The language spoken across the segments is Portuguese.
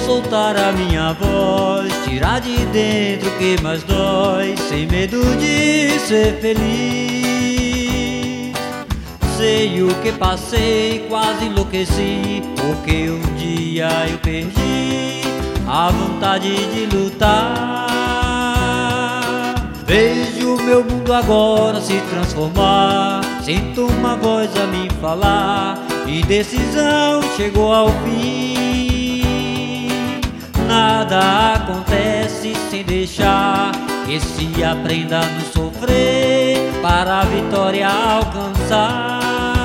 soltar a minha voz, tirar de dentro o que mais dói, sem medo de ser feliz. Sei o que passei, quase enlouqueci, porque um dia eu perdi a vontade de lutar. Vejo meu mundo agora se transformar, sinto uma voz a me falar, e decisão chegou ao fim. Nada acontece sem deixar que se aprenda a não sofrer para a vitória alcançar.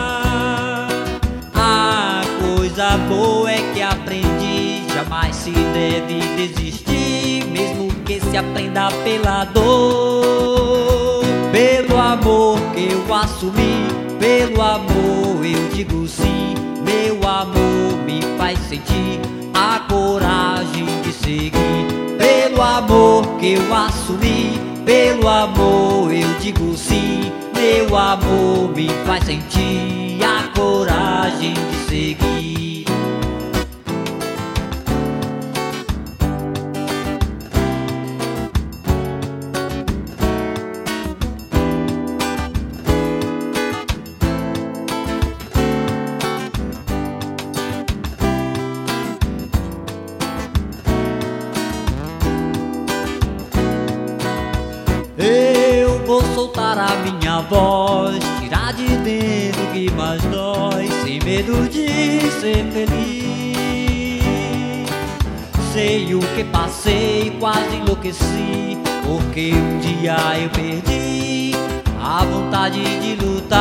A coisa boa é que aprendi, jamais se deve desistir, mesmo que se aprenda pela dor. Pelo amor que eu assumi, pelo amor eu digo sim. Meu amor me faz sentir a coragem de seguir. Pelo amor que eu assumi, pelo amor eu digo sim. Meu amor me faz sentir a coragem de seguir. Eu vou soltar a minha voz, tirar de dentro o que mais dói, sem medo de ser feliz. Sei o que passei, quase enlouqueci, porque um dia eu perdi a vontade de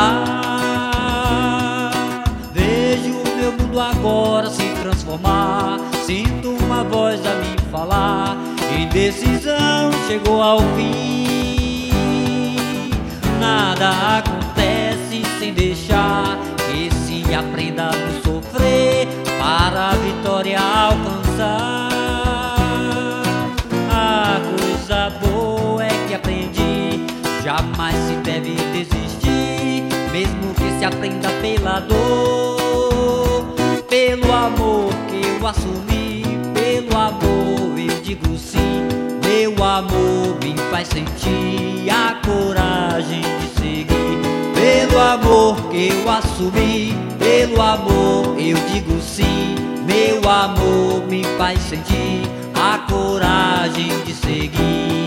lutar. Vejo o meu mundo agora se transformar, sinto uma voz a me falar, indecisão chegou ao fim. Nada acontece sem deixar que se aprenda a não sofrer para a vitória alcançar. A coisa boa é que aprendi, jamais se deve desistir, mesmo que se aprenda pela dor. Pelo amor que eu assumi, pelo amor eu digo sim. Meu amor me faz sentir a coragem de seguir. Pelo amor que eu assumi, pelo amor eu digo sim. Meu amor me faz sentir a coragem de seguir.